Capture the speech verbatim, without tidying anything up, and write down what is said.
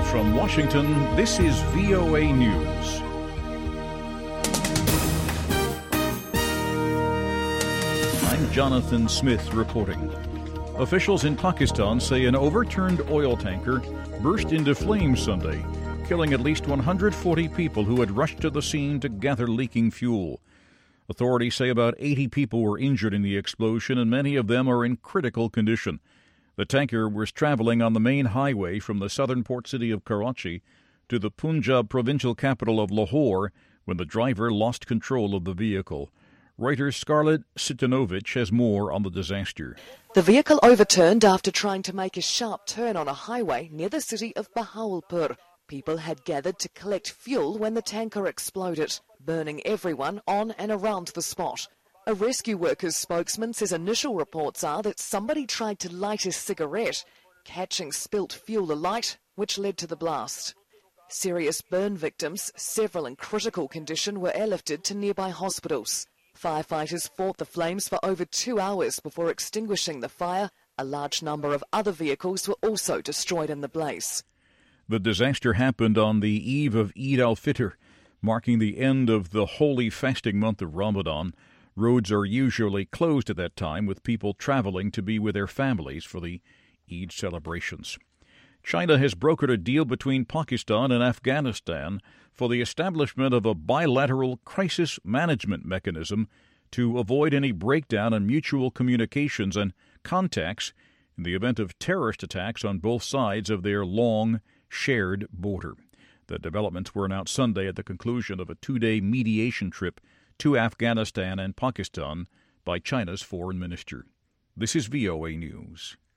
From Washington, this is V O A News. I'm Jonathan Smith reporting. Officials in Pakistan say an overturned oil tanker burst into flames Sunday, killing at least one hundred forty people who had rushed to the scene to gather leaking fuel. Authorities say about eighty people were injured in the explosion, and many of them are in critical condition. The tanker was traveling on the main highway from the southern port city of Karachi to the Punjab provincial capital of Lahore when the driver lost control of the vehicle. Reuters' Scarlett Sitanovich has more on the disaster. The vehicle overturned after trying to make a sharp turn on a highway near the city of Bahawalpur. People had gathered to collect fuel when the tanker exploded, burning everyone on and around the spot. A rescue workers spokesman says initial reports are that somebody tried to light a cigarette, catching spilt fuel alight, which led to the blast. Serious burn victims, several in critical condition, were airlifted to nearby hospitals. Firefighters fought the flames for over two hours before extinguishing the fire. A large number of other vehicles were also destroyed in the blaze. The disaster happened on the eve of Eid al-Fitr, marking the end of the holy fasting month of Ramadan. Roads are usually closed at that time, with people traveling to be with their families for the Eid celebrations. China has brokered a deal between Pakistan and Afghanistan for the establishment of a bilateral crisis management mechanism to avoid any breakdown in mutual communications and contacts in the event of terrorist attacks on both sides of their long, shared border. The developments were announced Sunday at the conclusion of a two-day mediation trip to Afghanistan and Pakistan by China's foreign minister. This is V O A News.